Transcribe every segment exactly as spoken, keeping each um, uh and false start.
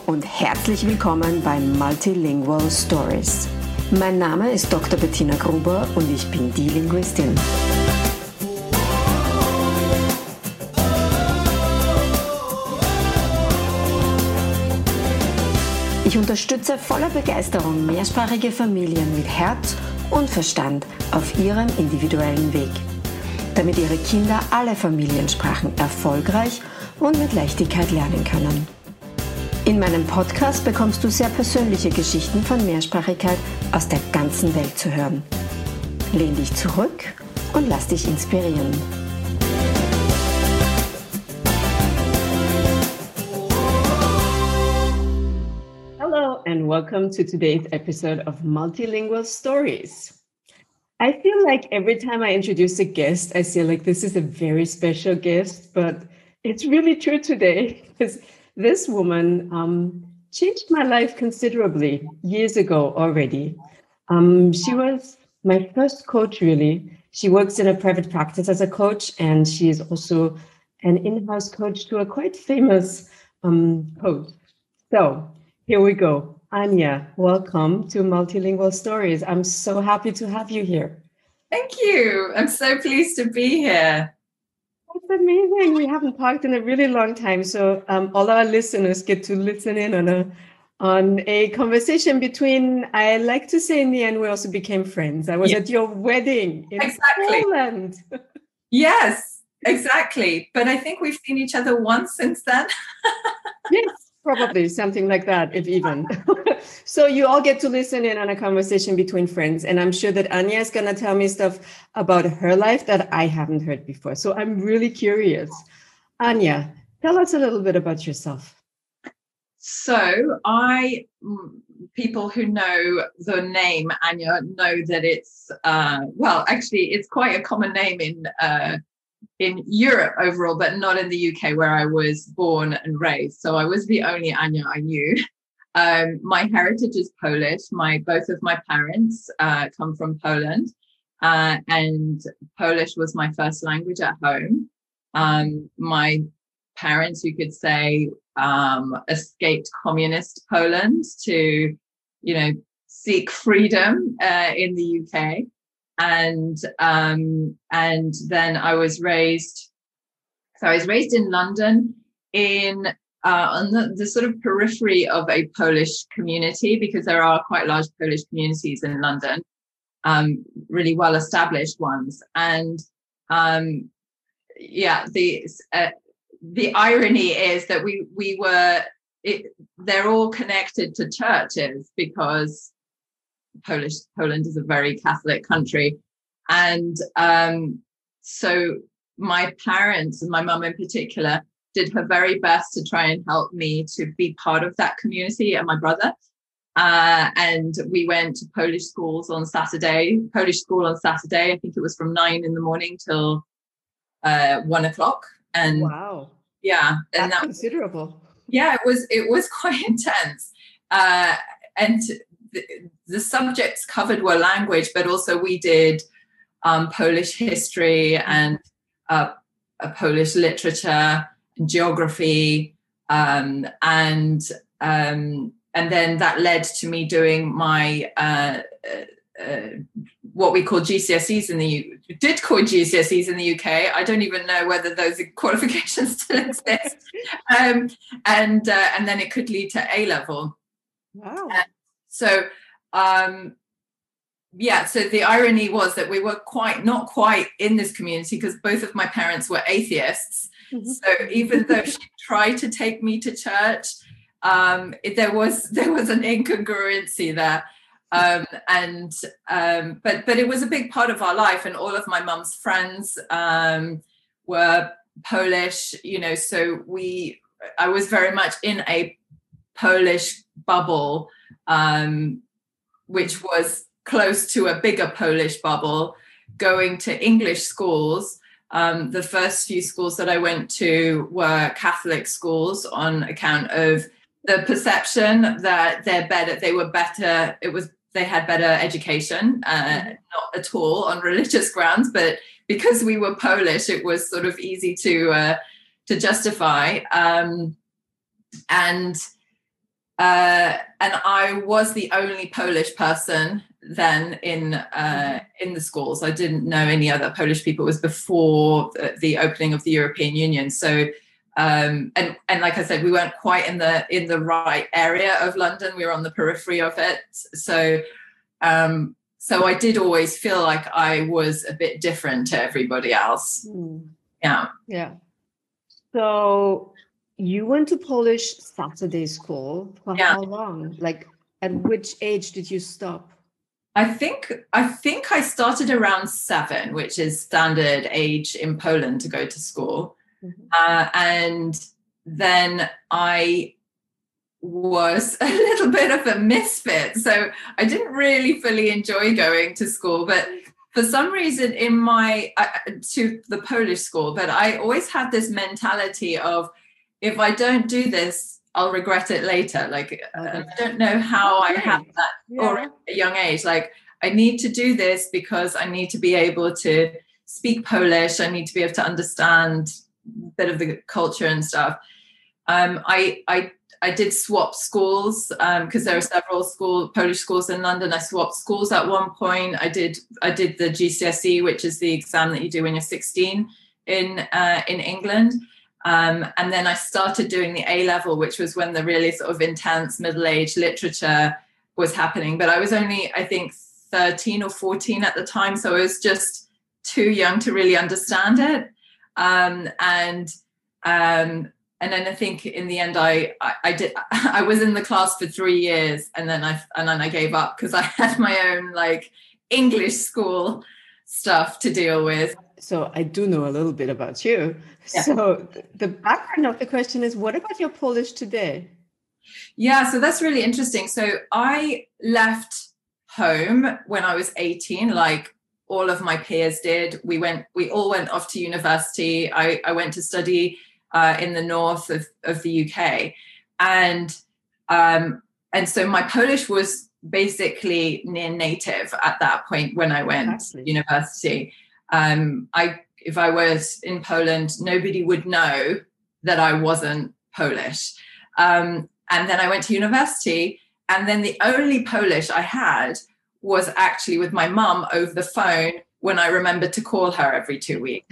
und herzlich willkommen bei Multilingual Stories. Mein Name ist Doktor Bettina Gruber und ich bin die Linguistin. Ich unterstütze voller Begeisterung mehrsprachige Familien mit Herz und Verstand auf ihrem individuellen Weg, damit ihre Kinder alle Familiensprachen erfolgreich und mit Leichtigkeit lernen können. In meinem Podcast bekommst du sehr persönliche Geschichten von Mehrsprachigkeit aus der ganzen Welt zu hören. Lehn dich zurück und lass dich inspirieren. Hello and welcome to today's episode of Multilingual Stories. I feel like every time I introduce a guest, I feel like this is a very special guest, but it's really true today because this woman um, changed my life considerably years ago already. Um, she was my first coach, really. She works in a private practice as a coach, and she is also an in-house coach to a quite famous um, coach. So here we go. Anya, welcome to Multilingual Stories. I'm so happy to have you here. Thank you. I'm so pleased to be here. That's amazing. We haven't talked in a really long time. So um, all our listeners get to listen in on a on a conversation between, I like to say in the end, we also became friends. I was yeah. at your wedding in exactly. Poland. Yes, exactly. But I think we've seen each other once since then. Yes, probably something like that, if even. So you all get to listen in on a conversation between friends. And I'm sure that Anya is going to tell me stuff about her life that I haven't heard before. So I'm really curious. Anya, tell us a little bit about yourself. So I, people who know the name Anya know that it's, uh, well, actually, it's quite a common name in uh, in Europe overall, but not in the U K where I was born and raised. So I was the only Anya I knew. Um, my heritage is Polish. My both of my parents uh, come from Poland, uh, and Polish was my first language at home. Um, my parents, you could say, um, escaped communist Poland to, you know, seek freedom uh, in the U K, and um, and then I was raised. So I was raised in London in. Uh, on the, the sort of periphery of a Polish community, because there are quite large Polish communities in London, um, really well-established ones. And um, yeah, the uh, the irony is that we we were it, they're all connected to churches because Polish Poland is a very Catholic country, and um, so my parents and my mum in particular did her very best to try and help me to be part of that community, and my brother. Uh, and we went to Polish schools on Saturday, Polish school on Saturday. I think it was from nine in the morning till uh, one o'clock. And wow, yeah, and that's that considerable. Yeah, it was. It was quite intense. Uh, and the, the subjects covered were language, but also we did um, Polish history and uh, a Polish literature. Geography, um, and um, and then that led to me doing my uh, uh, uh, what we call G C S Es in the U- did call G C S Es in the U K. I don't even know whether those qualifications still exist. um, and uh, and then it could lead to A level. Wow. And so um, yeah. So the irony was that we were quite not quite in this community because both of my parents were atheists. So even though she tried to take me to church, um, it, there was there was an incongruency there, um, and um, but but it was a big part of our life, and all of my mum's friends um, were Polish, you know. So we, I was very much in a Polish bubble, um, which was close to a bigger Polish bubble, going to English schools. Um, the first few schools that I went to were Catholic schools on account of the perception that they're better, they were better, it was, they had better education, uh, mm-hmm. not at all on religious grounds, but because we were Polish, it was sort of easy to, uh, to justify. Um, and uh, and I was the only Polish person then in uh, mm-hmm. in the schools. I didn't know any other Polish people. It was before the, the opening of the European Union. So, um, and and like I said, we weren't quite in the in the right area of London. We were on the periphery of it. So, um, so I did always feel like I was a bit different to everybody else. Mm. Yeah, yeah. So you went to Polish Saturday school for yeah. how long? Like, at which age did you stop? I think I think I started around seven, which is standard age in Poland to go to school. Mm-hmm. Uh, and then I was a little bit of a misfit. So I didn't really fully enjoy going to school, but for some reason in my, uh, to the Polish school, but I always had this mentality of, if I don't do this, I'll regret it later. Like, okay. I don't know how okay. I had that yeah. already at a young age. Like, I need to do this because I need to be able to speak Polish. I need to be able to understand a bit of the culture and stuff. Um, I, I, I did swap schools because um, there are several school Polish schools in London. I swapped schools at one point. I did, I did the G C S E, which is the exam that you do when you're sixteen in uh, in England. Um, and then I started doing the A level, which was when the really sort of intense middle-aged literature was happening. But I was only, I think, thirteen or fourteen at the time. So I was just too young to really understand it. Um, and um, and then I think in the end, I, I, I did, I was in the class for three years and then I, and then I gave up because I had my own like English school stuff to deal with. So I do know a little bit about you. Yeah. So the background of the question is, what about your Polish today? Yeah, so that's really interesting. So I left home when I was eighteen, like all of my peers did. We went, we all went off to university. I, I went to study uh, in the north of, of the U K. And, um, and so my Polish was basically near native at that point when I went exactly. to university. Um, I, if I was in Poland, nobody would know that I wasn't Polish. Um, and then I went to university, and then the only Polish I had was actually with my mum over the phone when I remembered to call her every two weeks.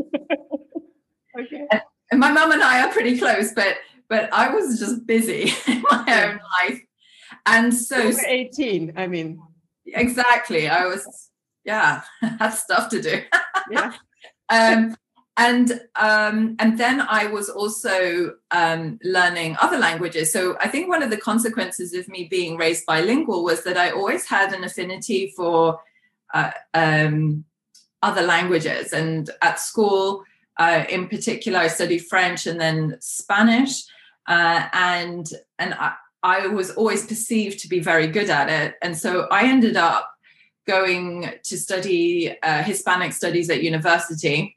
Okay. And, and my mum and I are pretty close, but but I was just busy in my yeah. own life. And so you were eighteen, I mean. Exactly. I was yeah, had stuff to do. Yeah. um, and um, and then I was also um, learning other languages. So I think one of the consequences of me being raised bilingual was that I always had an affinity for uh, um, other languages. And at school, uh, in particular, I studied French and then Spanish. Uh, and and I, I was always perceived to be very good at it. And so I ended up going to study uh, Hispanic studies at university.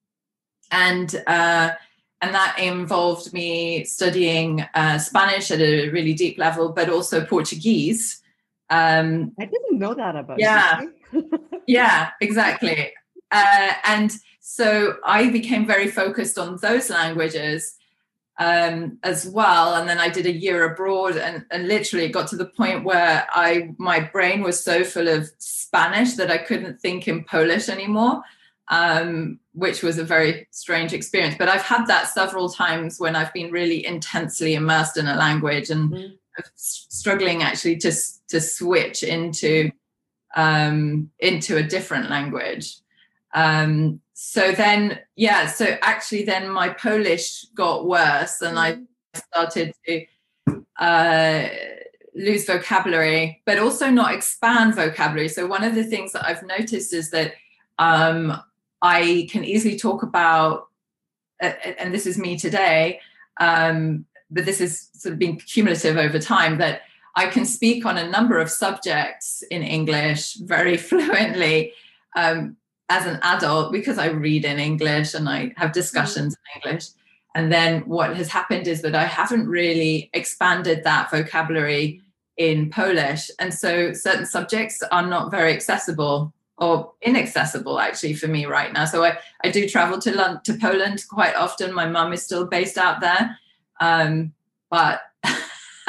And uh, and that involved me studying uh, Spanish at a really deep level, but also Portuguese. Um, I didn't know that about yeah, you. Yeah, exactly. Uh, and so I became very focused on those languages um, as well. And then I did a year abroad, and, and literally it got to the point where I my brain was so full of Spanish that I couldn't think in Polish anymore. Um, which was a very strange experience. But I've had that several times when I've been really intensely immersed in a language and mm. struggling actually to, to switch into, um, into a different language. Um, so then, yeah, so actually then my Polish got worse and mm. I started to uh, lose vocabulary, but also not expand vocabulary. So one of the things that I've noticed is that um, I can easily talk about, uh, and this is me today, um, but this is sort of been cumulative over time, that I can speak on a number of subjects in English very fluently um, as an adult because I read in English and I have discussions mm-hmm. in English. And then what has happened is that I haven't really expanded that vocabulary in Polish. And so certain subjects are not very accessible or inaccessible actually for me right now. So I, I do travel to London, to Poland quite often. My mum is still based out there. Um, but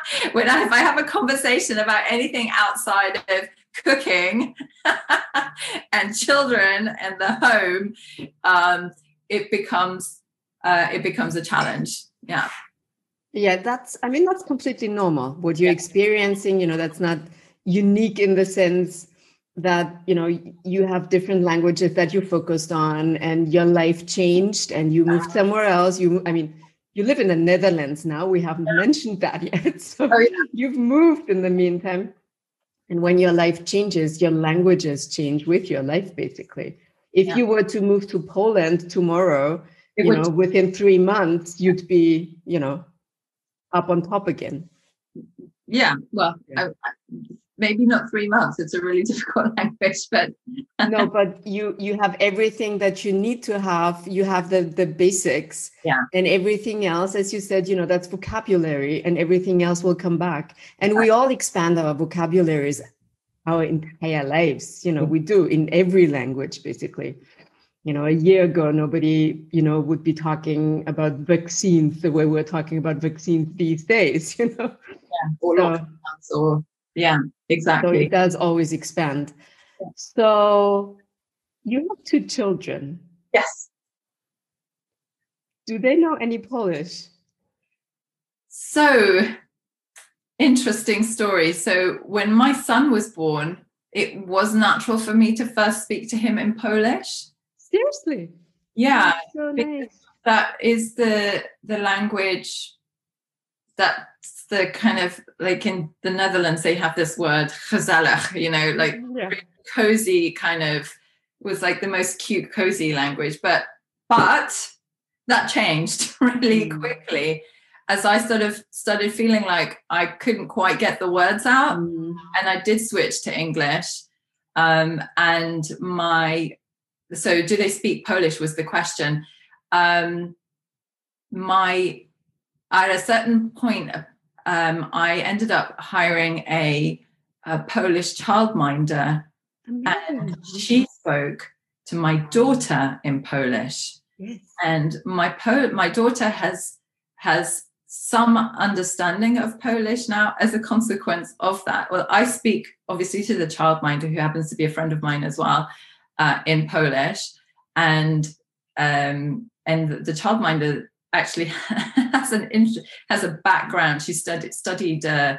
when I, if I have a conversation about anything outside of cooking and children and the home, um, it becomes uh, it becomes a challenge. Yeah. Yeah, that's, I mean, that's completely normal. What you're yeah. experiencing, you know, that's not unique in the sense that, you know, you have different languages that you focused on and your life changed and you moved somewhere else. You, I mean, you live in the Netherlands now. We haven't yeah. mentioned that yet. So oh, yeah. you've moved in the meantime. And when your life changes, your languages change with your life, basically. If yeah. you were to move to Poland tomorrow, it you would, know, within three months, you'd be, you know, up on top again. Yeah, well, yeah. I, I, maybe not three months. It's a really difficult language, but no, but you you have everything that you need to have. You have the the basics, yeah, and everything else, as you said, you know, that's vocabulary, and everything else will come back. And we all expand our vocabularies our entire lives. You know, we do in every language, basically. You know, a year ago, nobody, you know, would be talking about vaccines the way we're talking about vaccines these days, you know. Yeah, or, so, or yeah, exactly. So it does always expand. Yeah. So you have two children. Yes. Do they know any Polish? So, interesting story. So when my son was born, it was natural for me to first speak to him in Polish. Seriously? Yeah. That's so nice. That is the the language that's the kind of, like in the Netherlands, they have this word, gezellig, you know, like yeah. cozy kind of, was like the most cute, cozy language. But, but that changed really mm. quickly as I sort of started feeling like I couldn't quite get the words out. Mm. And I did switch to English. Um, and my, so do they speak Polish was the question. Um, my, at a certain point, um, I ended up hiring a, a Polish childminder, Amazing. And she spoke to my daughter in Polish. Yes. And my po- my daughter has has some understanding of Polish now as a consequence of that. Well, I speak obviously to the childminder, who happens to be a friend of mine as well, uh, in Polish, and um, and the childminder actually has an has a background. She studied studied. Uh,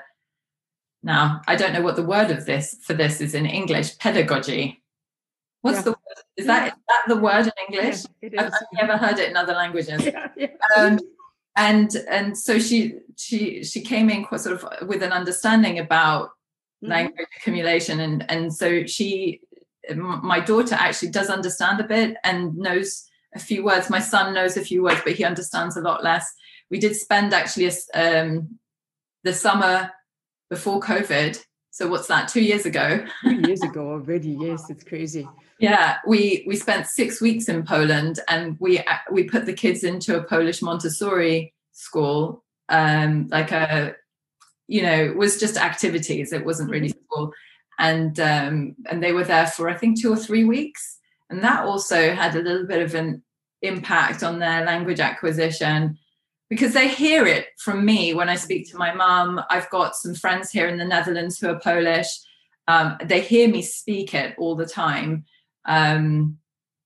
now I don't know what the word of this for this is in English. Pedagogy. What's yeah. the word? Is yeah. that is that the word in English? Yeah, I've, I've never heard it in other languages. Yeah, yeah. Um, and and so she she she came in quite sort of with an understanding about mm-hmm. language accumulation, and and so she, my daughter actually does understand a bit and knows a few words. My son knows a few words, but he understands a lot less. We did spend actually a, um, the summer before COVID. So what's that? Two years ago. Two years ago already. Yes, it's crazy. Yeah, we we spent six weeks in Poland, and we we put the kids into a Polish Montessori school. Um, like a, you know, it was just activities. It wasn't really school, and um, and they were there for I think two or three weeks, and that also had a little bit of an impact on their language acquisition, because they hear it from me when I speak to my mum. I've got some friends here in the Netherlands who are Polish. Um, they hear me speak it all the time. Um,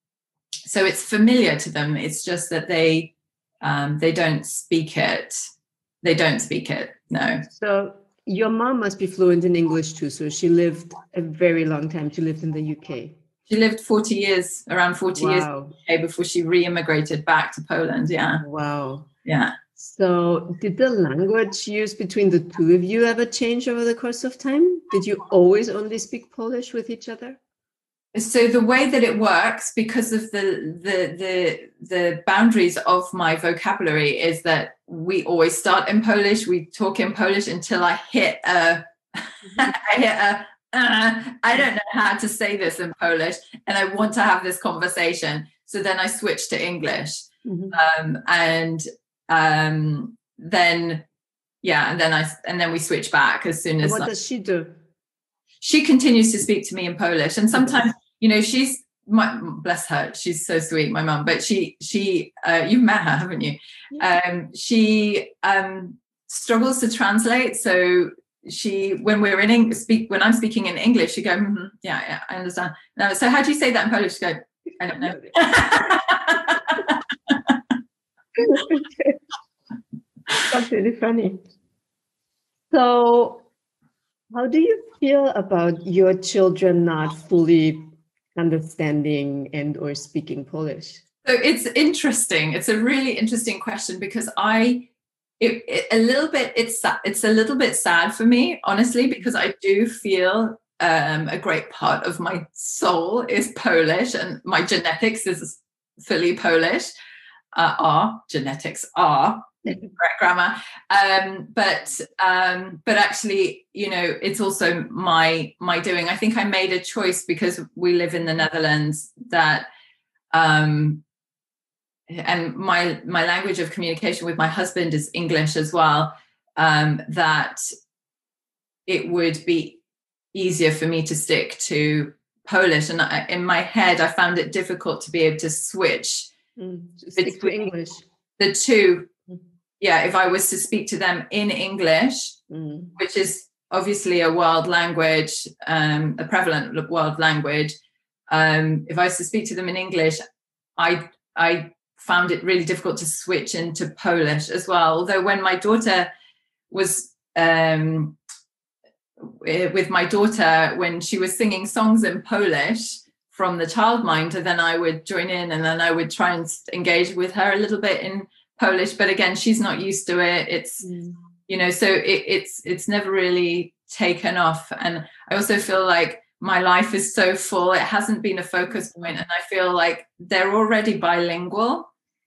so it's familiar to them. It's just that they um, they don't speak it. They don't speak it. No. So your mom must be fluent in English too. So she lived a very long time. She lived in the U K. She lived forty years, around forty wow. years in the U K before she re-immigrated back to Poland. Yeah. Wow. Yeah. So did the language used between the two of you ever change over the course of time? Did you always only speak Polish with each other? So the way that it works, because of the the the the boundaries of my vocabulary, is that we always start in Polish. We talk in Polish until I hit a, I hit a, uh, I don't know how to say this in Polish, and I want to have this conversation. So then I switch to English, mm-hmm. um, and um, then yeah, and then I and then we switch back as soon as. And what like, does she do? She continues to speak to me in Polish, and sometimes, you know, she's my, bless her, she's so sweet, my mum. But she, she, uh, you've met her, haven't you? Yeah. Um, she um, struggles to translate. So she, when we're in Eng- speak, when I'm speaking in English, she go, mm-hmm, yeah, yeah, I understand. No, so how do you say that in Polish? She go, I don't know. That's really funny. So, how do you feel about your children not fully understanding and or speaking Polish? So it's interesting. It's a really interesting question because I, it, it, a little bit, it's it's a little bit sad for me, honestly, because I do feel um, a great part of my soul is Polish and my genetics is fully Polish. Uh, are genetics are correct grammar, um, but um, but actually, you know, it's also my my doing. I think I made a choice because we live in the Netherlands that. Um, and my my language of communication with my husband is English as well, um, that it would be easier for me to stick to Polish. And I, in my head, I found it difficult to be able to switch mm, stick to English. The two. Yeah, if I was to speak to them in English, mm. which is obviously a world language, um, a prevalent world language, um, if I was to speak to them in English, I I found it really difficult to switch into Polish as well. Although when my daughter was um, with my daughter, when she was singing songs in Polish from the Childminder, then I would join in and then I would try and engage with her a little bit in Polish. But again, she's not used to it. It's, mm. you know, so it, it's it's never really taken off. And I also feel like my life is so full. It hasn't been a focus point, and I feel like they're already bilingual.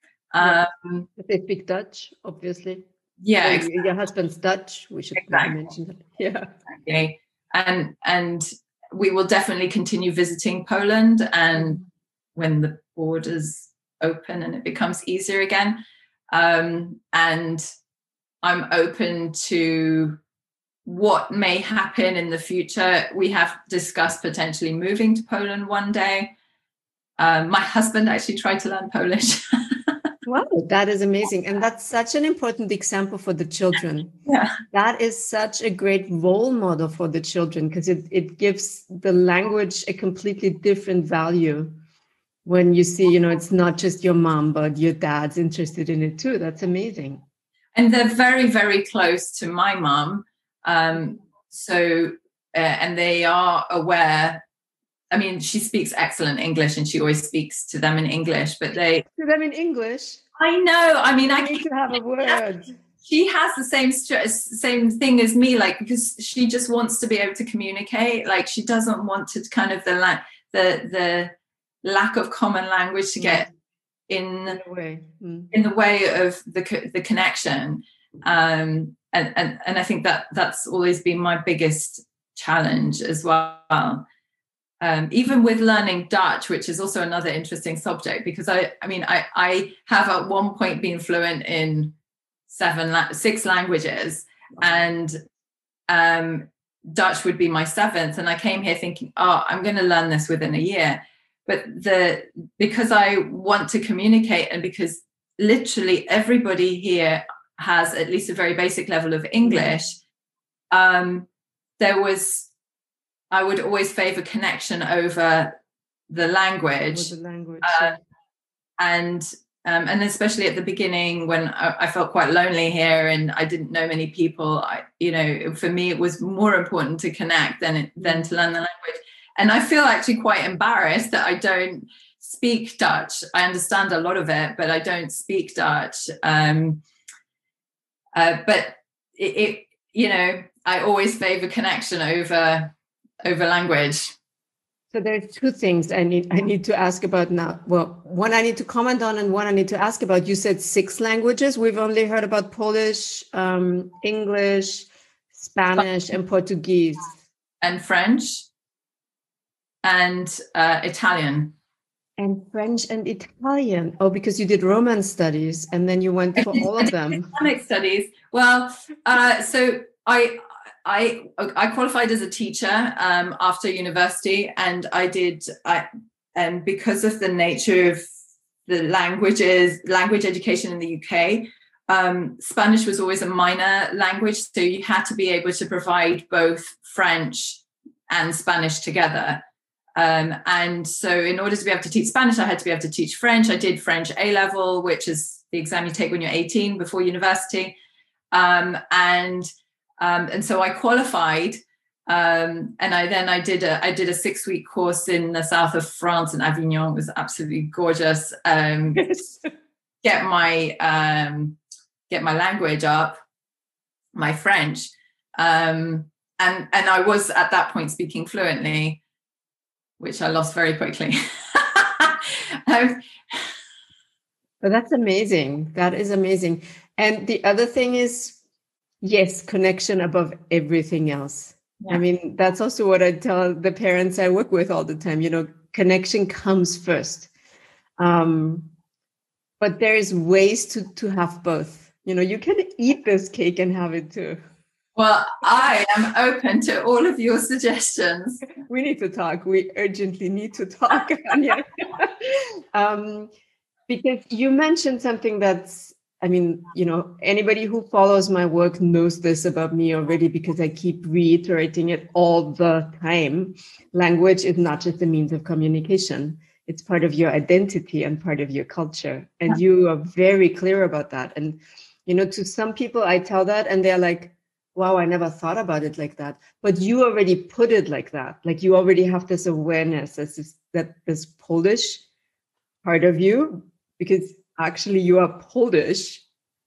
Um, they speak Dutch, obviously. Yeah, so exactly. Your husband's Dutch. We should exactly. mention that. Yeah, exactly. And and we will definitely continue visiting Poland, and when the borders open and it becomes easier again. Um, and I'm open to what may happen in the future. We have discussed potentially moving to Poland one day. Um, my husband actually tried to learn Polish. Wow, that is amazing. And that's such an important example for the children. Yeah. That is such a great role model for the children because it, it gives the language a completely different value. When you see, you know, it's not just your mom, but your dad's interested in it too. That's amazing. And they're very, very close to my mom. Um, so, uh, and they are aware. I mean, she speaks excellent English and she always speaks to them in English, but they... To them in English? I know. I mean, I need to have a word. She has the same same thing as me, like, because she just wants to be able to communicate. Like, she doesn't want to kind of the la- the the lack of common language to get in, in the way mm. in the way of the the connection. Um, and and and I think that that's always been my biggest challenge as well. Um, even with learning Dutch, which is also another interesting subject, because I, I mean, I, I have at one point been fluent in seven, six languages, and um, Dutch would be my seventh. And I came here thinking, oh, I'm going to learn this within a year. But the because I want to communicate, and because literally everybody here has at least a very basic level of English, um, there was. I would always favor connection over the language, the language uh, yeah. and um, and especially at the beginning when I, I felt quite lonely here and I didn't know many people. I, you know, for me it was more important to connect than than to learn the language. And I feel actually quite embarrassed that I don't speak Dutch. I understand a lot of it, but I don't speak Dutch. Um, uh, but it, it, you know, I always favor connection over. over language. So there's two things I need I need to ask about now. Well, one I need to comment on and one I need to ask about. You said six languages. We've only heard about Polish, um, English, Spanish, and Portuguese. And French and uh, Italian. And French and Italian. Oh, because you did Romance studies and then you went for all of them. Islamic studies. Well, uh, so I... I I qualified as a teacher um, after university, and I did. I and because of the nature of the languages, language education in the U K, um, Spanish was always a minor language, so you had to be able to provide both French and Spanish together. Um, and so in order to be able to teach Spanish, I had to be able to teach French. I did French A-level, which is the exam you take when you're eighteen before university. Um, and um, and so I qualified. Um, and I then I did a I did a six week course in the south of France in Avignon. It was absolutely gorgeous. Um, get my um, get my language up, my French, um, and and I was at that point speaking fluently, which I lost very quickly. um, but that's amazing. That is amazing. And the other thing is, yes, connection above everything else. Yeah. I mean, that's also what I tell the parents I work with all the time. You know, connection comes first. Um, but there's ways to, to have both. You know, you can eat this cake and have it too. Well, I am open to all of your suggestions. We need to talk. We urgently need to talk, Anya. um, because you mentioned something that's, I mean, you know, anybody who follows my work knows this about me already because I keep reiterating it all the time. Language is not just a means of communication. It's part of your identity and part of your culture. And you are very clear about that. And, you know, to some people, I tell that and they're like, wow, I never thought about it like that. But you already put it like that. Like you already have this awareness as this, that this Polish part of you, because actually you are Polish.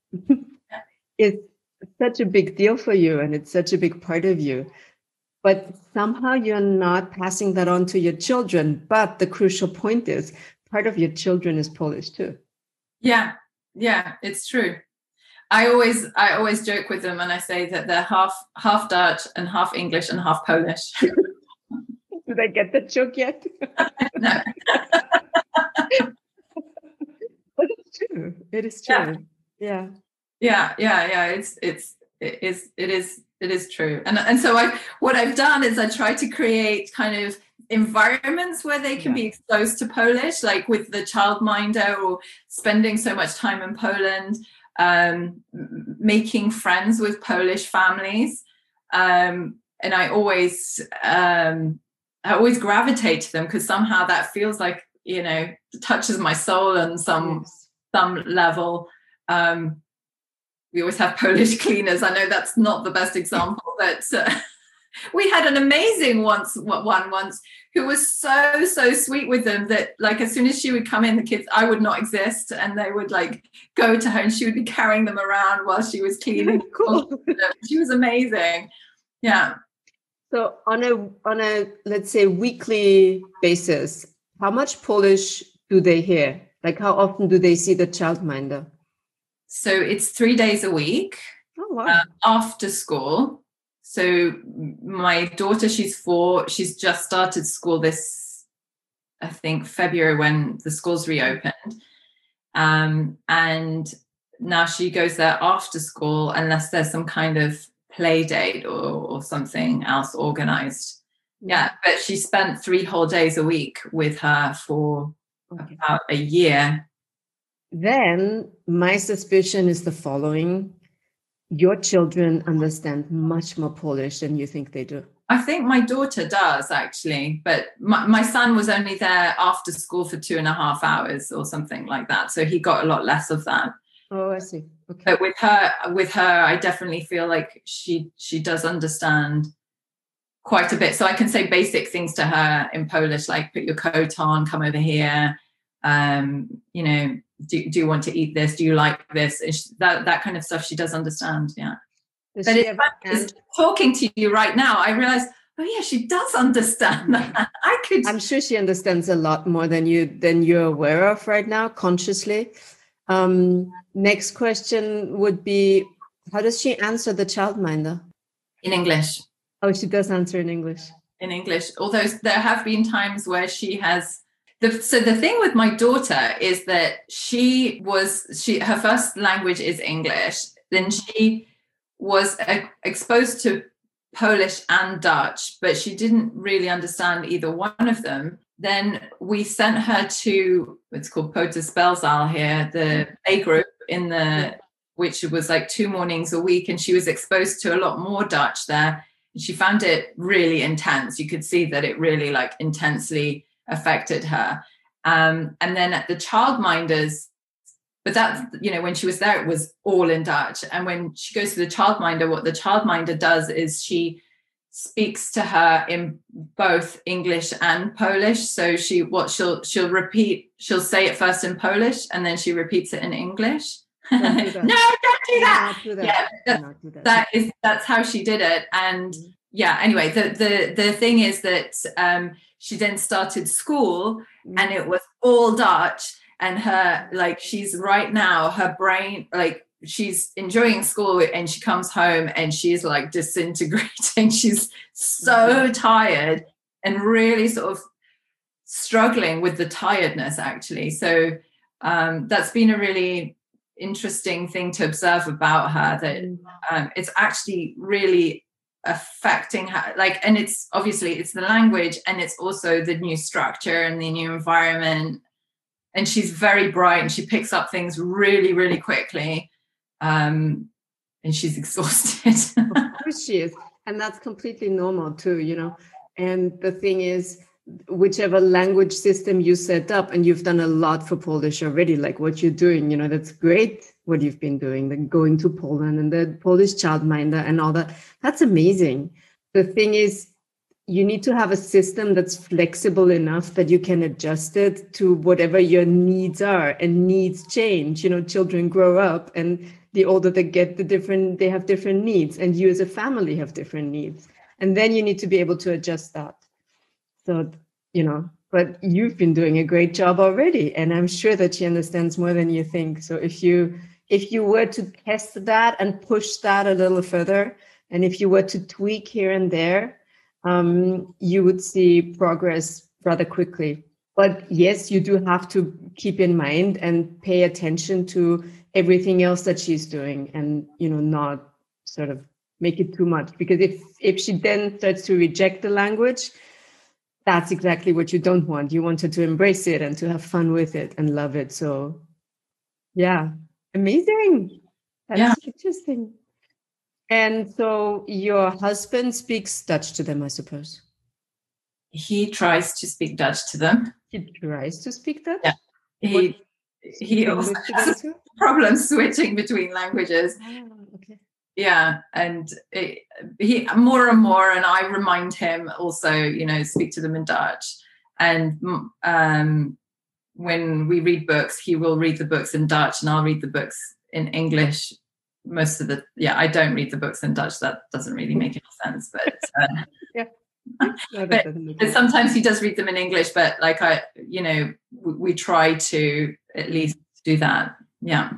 It's such a big deal for you and it's such a big part of you. But somehow you're not passing that on to your children. But the crucial point is part of your children is Polish too. Yeah, yeah, it's true. I always I always joke with them and I say that they're half half Dutch and half English and half Polish. Did I get that joke yet? No. But it's true. It is true. Yeah. Yeah. Yeah, yeah, yeah. It's it's it is it is it is true. And and so I what I've done is I try to create kind of environments where they can yeah. be exposed to Polish, like with the childminder or spending so much time in Poland, um, making friends with Polish families. Um, and I always um, I always gravitate to them because somehow that feels like, you know, touches my soul on some yes. some level. Um, we always have Polish cleaners. I know that's not the best example, but uh, we had an amazing once one once who was so so sweet with them that like as soon as she would come in, the kids, I would not exist, and they would like go to her, and she would be carrying them around while she was cleaning. Cool. She was amazing. Yeah. So on a on a let's say weekly basis, how much Polish do they hear? Like how often do they see the childminder? So it's three days a week. Oh, wow. uh, after school. So my daughter, she's four. She's just started school this, I think, February when the schools reopened. Um, and now she goes there after school unless there's some kind of play date or, or something else organized. Yeah, but she spent three whole days a week with her for okay. about a year. Then my suspicion is the following. Your children understand much more Polish than you think they do. I think my daughter does, actually. But my, my son was only there after school for two and a half hours or something like that. So he got a lot less of that. Oh, I see. Okay. But with her, with her, I definitely feel like she she does understand quite a bit. So I can say basic things to her in Polish, like put your coat on, come over here. Um, you know, do, do you want to eat this? Do you like this? She, that that kind of stuff she does understand. Yeah. Does but it's, it's talking to you right now, I realize, oh yeah, she does understand that. I could. I'm sure she understands a lot more than you than you're aware of right now, consciously. Um, next question would be, how does she answer the childminder? In English. Oh, she does answer in English. In English, although there have been times where she has. The, so the thing with my daughter is that she was she her first language is English. Then she was uh, exposed to Polish and Dutch, but she didn't really understand either one of them. Then we sent her to, it's called Peuterspelzaal here, the A group in the which was like two mornings a week, and she was exposed to a lot more Dutch there. And she found it really intense. You could see that it really like intensely affected her. Um, and then at the childminders, but that, you know, when she was there, it was all in Dutch. And when she goes to the childminder, what the childminder does is she speaks to her in both English and Polish. So she, what she'll, she'll repeat, she'll say it first in Polish, and then she repeats it in English. Do no, don't do that. Do that. Yeah, that, do that. that is, that's how she did it. And mm-hmm. yeah, anyway, the, the, the thing is that um, she then started school mm-hmm. and it was all Dutch. And her, like, she's right now, her brain, like, she's enjoying school and she comes home and she's like disintegrating. She's so tired and really sort of struggling with the tiredness, actually. So um, that's been a really interesting thing to observe about her, that um, it's actually really affecting her, like, and it's obviously it's the language and it's also the new structure and the new environment. And she's very bright and she picks up things really, really quickly. Um, and she's exhausted. Of course she is. And that's completely normal too, you know. And the thing is, whichever language system you set up, and you've done a lot for Polish already, like what you're doing, you know, that's great what you've been doing, like going to Poland and the Polish childminder and all that. That's amazing. The thing is, you need to have a system that's flexible enough that you can adjust it to whatever your needs are, and needs change. You know, children grow up, and the older they get, the different, they have different needs, and you as a family have different needs. And then you need to be able to adjust that. So, you know, but you've been doing a great job already, and I'm sure that she understands more than you think. So if you, if you were to test that and push that a little further, and if you were to tweak here and there, um, you would see progress rather quickly. But yes, you do have to keep in mind and pay attention to everything else that she's doing, and, you know, not sort of make it too much, because if, if she then starts to reject the language, that's exactly what you don't want. You want her to embrace it and to have fun with it and love it. So yeah, amazing. That's yeah. Interesting. And so your husband speaks Dutch to them, I suppose. He tries to speak Dutch to them. He tries to speak Dutch? Yeah. He, what, he also has a problem switching between languages. Oh, okay. Yeah. And it, he more and more, and I remind him also, you know, speak to them in Dutch. And um, when we read books, he will read the books in Dutch and I'll read the books in English. Most of the, yeah, I don't read the books in Dutch. That doesn't really make any sense. But, uh, yeah. No, but, but sometimes he does read them in English. But like I, you know, we, we try to at least do that. Yeah.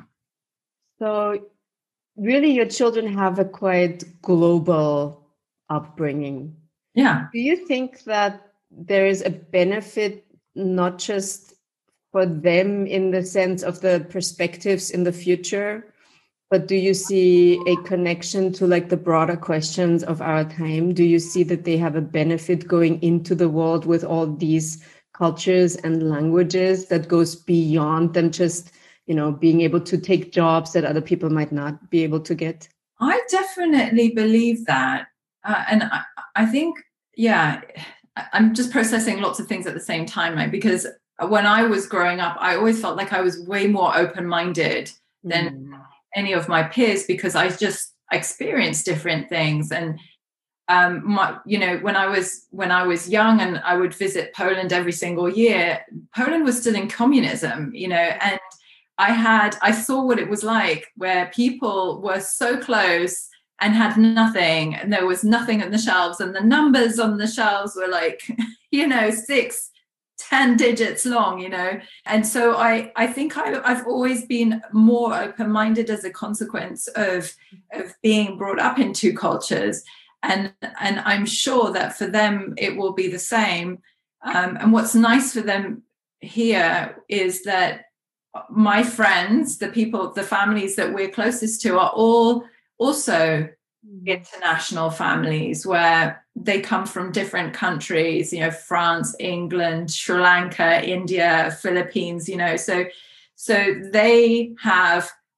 So really, your children have a quite global upbringing. Yeah. Do you think that there is a benefit, not just for them in the sense of the perspectives in the future, but do you see a connection to like the broader questions of our time? Do you see that they have a benefit going into the world with all these cultures and languages that goes beyond them just, you know, being able to take jobs that other people might not be able to get? I definitely believe that. Uh, and I, I think, yeah, I'm just processing lots of things at the same time, right? Because when I was growing up, I always felt like I was way more open-minded than mm. any of my peers, because I just experienced different things. And um, my, you know, when I was when I was young and I would visit Poland every single year, Poland was still in communism, you know, and I had I saw what it was like, where people were so close and had nothing, and there was nothing on the shelves, and the numbers on the shelves were like, you know, six. ten digits long, you know. And so I, I think I, I've always been more open-minded as a consequence of, of being brought up in two cultures. And, and I'm sure that for them, it will be the same. Um, and what's nice for them here is that my friends, the people, the families that we're closest to, are all also international families where they come from different countries, you know, France, England, Sri Lanka, India, Philippines, you know, so so they have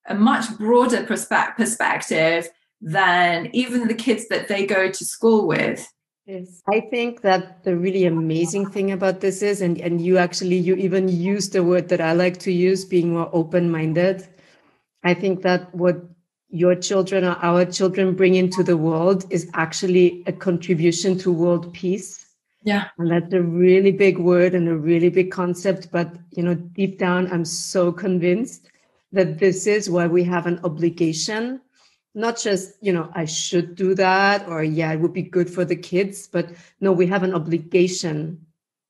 a much broader perspe- perspective than even the kids that they go to school with. Yes, I think that the really amazing thing about this is, and, and you actually, you even use the word that I like to use, being more open-minded. I think that what your children or our children bring into the world is actually a contribution to world peace. Yeah. And that's a really big word and a really big concept. But, you know, deep down, I'm so convinced that this is why we have an obligation. Not just, you know, I should do that, or yeah, it would be good for the kids, but no, we have an obligation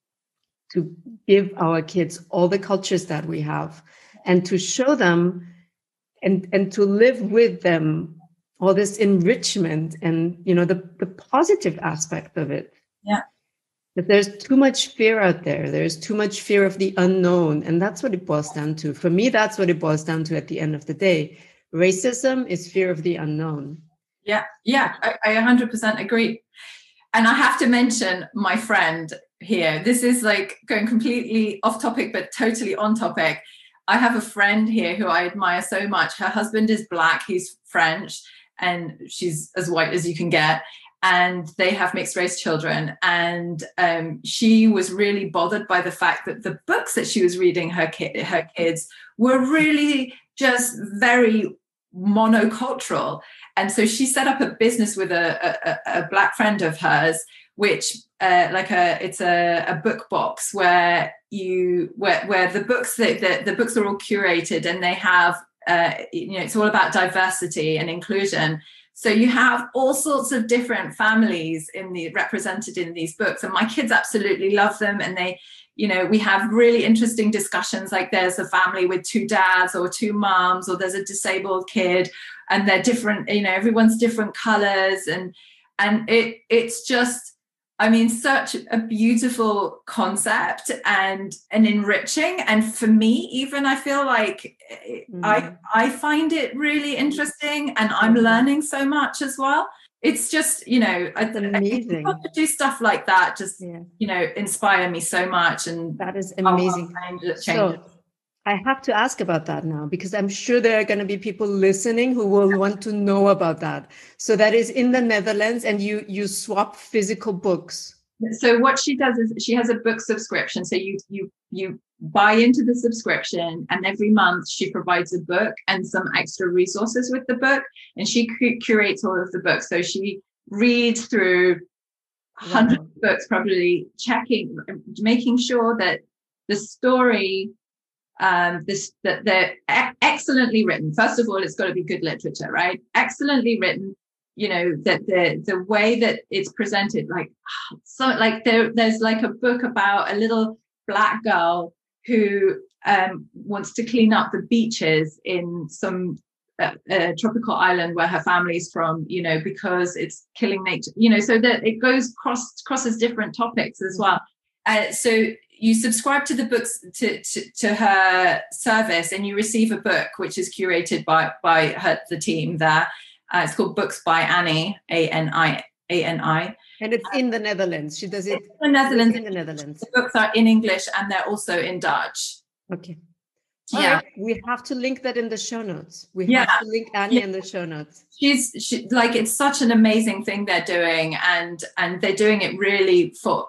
to give our kids all the cultures that we have and to show them and, and to live with them all this enrichment and, you know, the, the positive aspect of it. Yeah. That there's too much fear out there. There's too much fear of the unknown. And that's what it boils down to. For me, that's what it boils down to at the end of the day. Racism is fear of the unknown. Yeah, yeah, I, I one hundred percent agree. And I have to mention my friend here. This is like going completely off topic, but totally on topic. I have a friend here who I admire so much. Her husband is Black, he's French, and she's as white as you can get. And they have mixed race children. And um, she was really bothered by the fact that the books that she was reading her, ki- her kids were really just very monocultural. And so she set up a business with a, a, a Black friend of hers, which uh, like a it's a, a book box where you where where the books that the, the books are all curated, and they have uh, you know it's all about diversity and inclusion. So you have all sorts of different families in the represented in these books, and my kids absolutely love them. And they, you know, we have really interesting discussions. Like there's a family with two dads or two moms, or there's a disabled kid, and they're different. You know, everyone's different colors, and and it it's just, I mean, such a beautiful concept and and enriching. And for me, even I feel like mm. I I find it really interesting, and I'm learning so much as well. It's just, you know, That's amazing. I, I to do stuff like that just, yeah. you know, inspire me so much. And that is amazing. Change it, change so it. I have to ask about that now, because I'm sure there are going to be people listening who will want to know about that. So that is in the Netherlands, and you you swap physical books. So what she does is she has a book subscription. So you you you buy into the subscription, and every month she provides a book and some extra resources with the book, and she cu- curates all of the books. So she reads through hundreds wow. of books, probably checking, making sure that the story, um, this that they're e- excellently written. First of all, it's got to be good literature, right? Excellently written. You know, that the the way that it's presented, like so, like there there's like a book about a little Black girl who um, wants to clean up the beaches in some uh, uh, tropical island where her family's from. You know, because it's killing nature. You know, so that it goes cross crosses different topics as well. Uh, so you subscribe to the books to, to to her service, and you receive a book which is curated by by her the team there. Uh, it's called Books by Annie, A N I A N I. And it's in the Netherlands. She does it in the Netherlands. in the Netherlands. The books are in English, and they're also in Dutch. Okay. All yeah. Right. We have to link that in the show notes. We yeah. have to link Annie yeah. in the show notes. She's she, like, it's such an amazing thing they're doing, and and they're doing it really for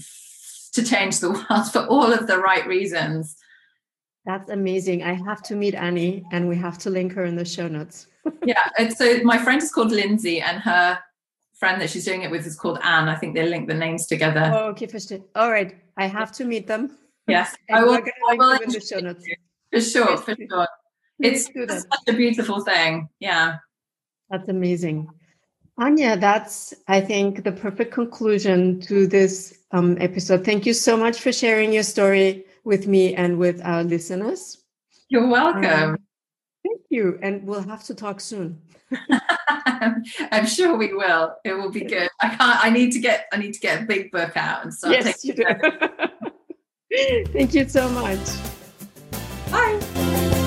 to change the world for all of the right reasons. That's amazing. I have to meet Annie, and we have to link her in the show notes. Yeah, and so my friend is called Lindsay, and her friend that she's doing it with is called Anne. I think they link the names together. Oh, okay, verstehe. All right, I have to meet them. Yes, I will. Link I will them in the show notes. For sure, for sure. It's, it's such a beautiful thing. Yeah, that's amazing, Anya. That's, I think, the perfect conclusion to this um, episode. Thank you so much for sharing your story with me and with our listeners. You're welcome. Um, Thank you. And we'll have to talk soon. I'm sure we will. It will be good. I can't, I need to get, I need to get a big book out and start. Yes, you do. Thank you so much. Bye.